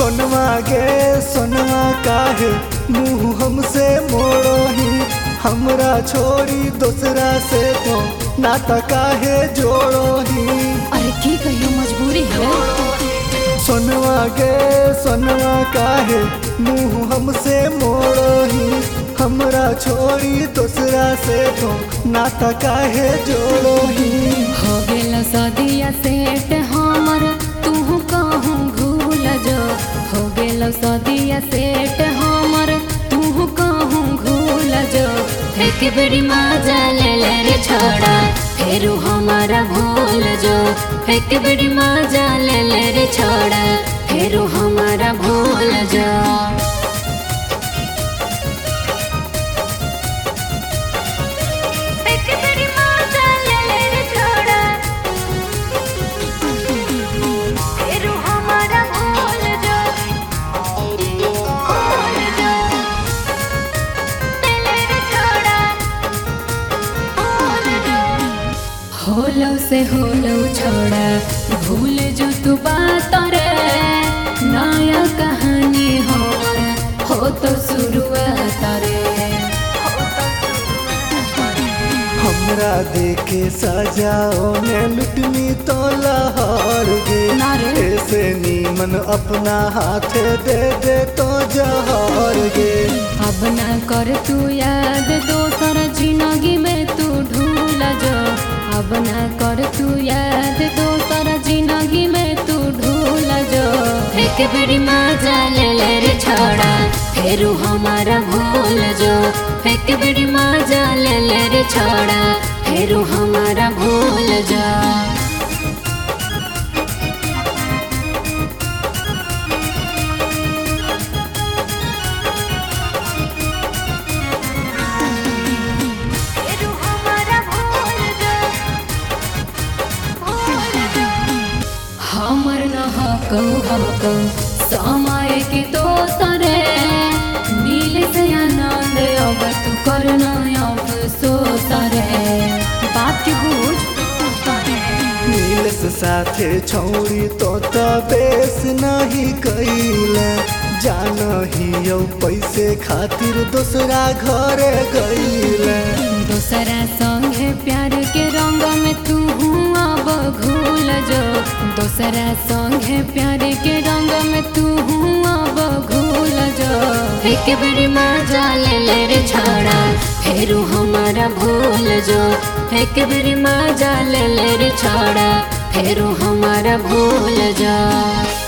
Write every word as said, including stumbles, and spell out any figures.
सोनवा गे सोनवा काहे मुँह हमसे मोड़ही, हमरा छोड़ी दूसरा से तो नाता काहे जोड़ही। अरे की कहियो मजबूरी है। सोनवा गे सोनवा काहे मुँह हमसे मोड़ही, हमरा छोड़ी दूसरा से तो नाता काहे जोड़ही। हो गेल सदिया सेट हमर तू कहूँ भूल जो, हो गेल सदिया सेट हमर तू कहूँ भूल जो। एक बेरी मजा ले ले रे छोड़ा फेरू हमारा भूल जो, एक बेरी मजा ले ले रे छोड़ा फेरू हमारा भूल जो। होलो से होलो छोड़ा भूल जो तू बात रे, नया कहानी हो हो तो शुरुआत रे। हमरा देखे सजाओ ने लुटनी तो लहर गे, ऐसे नीमन अपना हाथ दे दे तो जहर गे। अब ना कर तू याद दोसर जिंदगी में तू ढूल जो, अब ना कर तू याद दोसर जिंदगी में तू ढूल जो। एक बेरी मजा ले ले रे छोड़ा फेरू हमारा भूल जो, एक बेरी मजा ले ले रे छोड़ा फेरू हमारा भूल जो। हमर न हकौ हकौ समय के दोसरे, नील से आनंद अब तू करना अफसोस रे। बात के बुझ नील से साथे छौड़ी तो बेस नहीं कैला, जानही यौ पैसे खातिर दूसरा घरे गईला। दूसरा संगे प्यार के रंग में तू अब घूल जो, दूसरा संगे प्यार के रंग में तू अब घूल जो। एक बेरी मजा ले ले रे छोड़ा फेरू हमारा भूल जो, एक बेरी मजा ले ले रे छोड़ा फेरू हमारा भूल जो।